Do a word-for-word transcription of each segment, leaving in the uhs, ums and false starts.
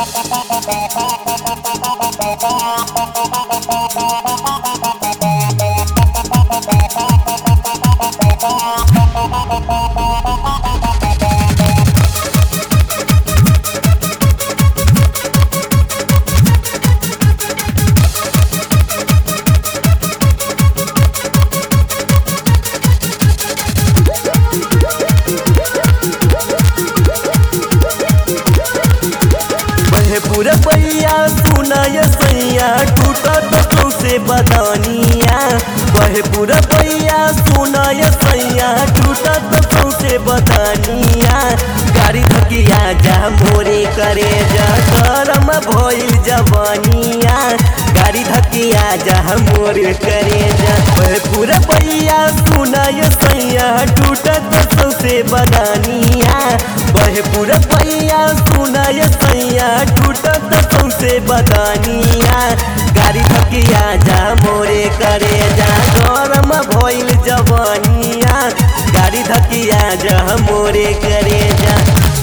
पूरा पैया सुना ये सैया टूटत सौसे बदनिया बहे पूरा पैया सुना ये सैया टूटत सौसे बदनिया गाड़ी धकिया जा मोरे करे जा गरम भइल जवनिया गाड़ी धकिया जा मोरे करे जा बहे पूरा पैया सुना ये सैया टूटत सौसे बदनिया बहे पूरा पैया सुना ये सैया टूटत सौसे बदनिया गाड़ी धकिया जा मोरे करे जा गरम भइल जवनिया गाड़ी धकिया जा मोरे करे जा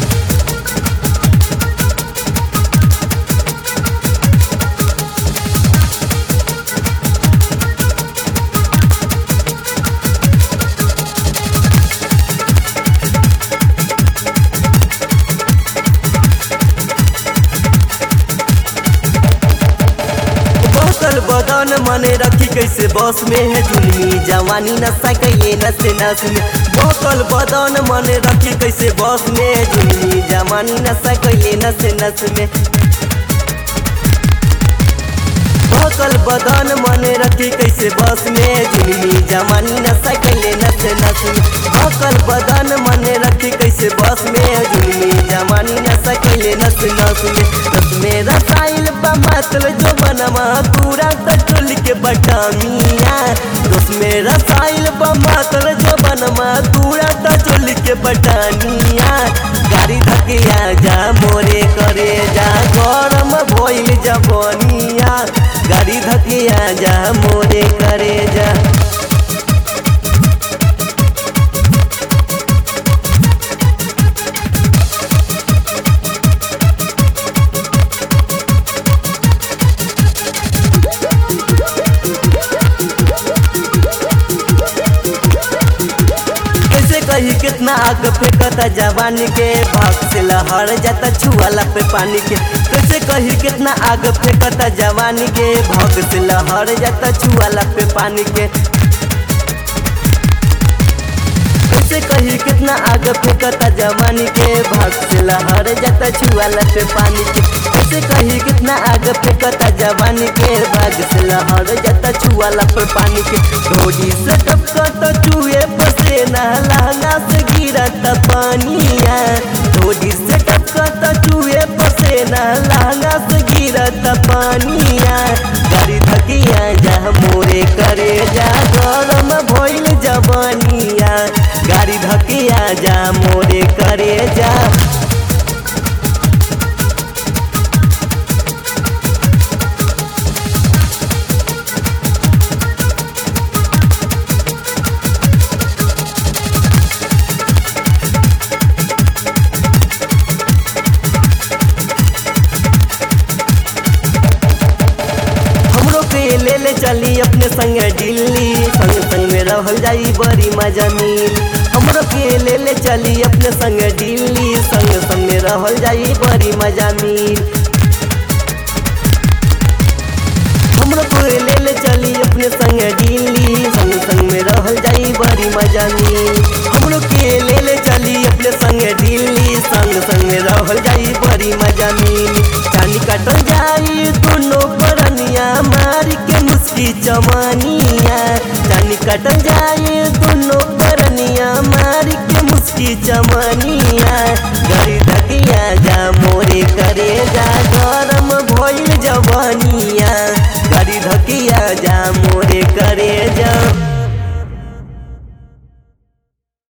बदन मने रखी कैसे बस में है जुलमी जवानी नशा कैले नशे नस में बोतल बदन मने रखी कैसे बस में है जुलमी जवानी नशा कैले नशे नस में बोतल बदन मने रखी कैसे बस में जुलमी जवानी नशा कैले नशे नस में बोतल बदन मने रखी कैसे बस में जुलमी जवानी नशा कैले नस नस में रस में रसाइल बमतल जो बनवा पूरा टोल के बटामिया रस में रसाइल बमतल जो बनवा पूरा टोल के बटानिया गाड़ी धकिया जा मोरे करे जा गरम भइल जवनिया गाड़ी धकिया जा मोरे करे जा कही कितना आग फेंकता जवानी के भाग से लहर जाता छुआला पे पानी के कैसे कही कितना आग फेंकता जवानी के भाग से लहर जाता छुआला पे पानी के कैसे कही कितना आग फेंकता जवानी के भाग से लहर जाता छुआला पे पानी के कैसे कही कितना आग फेंकता जवानी के भाग से लहर जाता छुआला पे पानी के ढोली से टपकता चूहे पसेना लहंगा से गिरता पानिया ढोली से टपकता चूहे पसेना लहंगा से गिरता पानिया गाड़ी धकिया जा मोरे करे जा गरम भइल जवनिया गाड़ी धकिया जा मोरे करे जा ले ले चली अपने संग दिल्ली संग संग में रहल जाई बड़ी मजा मिल हमरो के ले ले चली अपने संग दिल्ली संग संग में रहल जाई बड़ी मजा मिल हमरो के ले ले चली अपने संग दिल्ली संग संग में रहल जाई बड़ी मजा मिल हमरो के ले ले चली अपने संग दिल्ली संग संग में रहल जाई बड़ी मजा मिल चानी कटल जाई दोनों परनिया मारी के मुस्की चमनिया चानी कटल जाई दोनों परनिया मारी के मुस्की चमनिया गाड़ी धकिया जा मोरे करे जा गरम भइल जवनिया गाड़ी धकिया जा मोरे करे जा।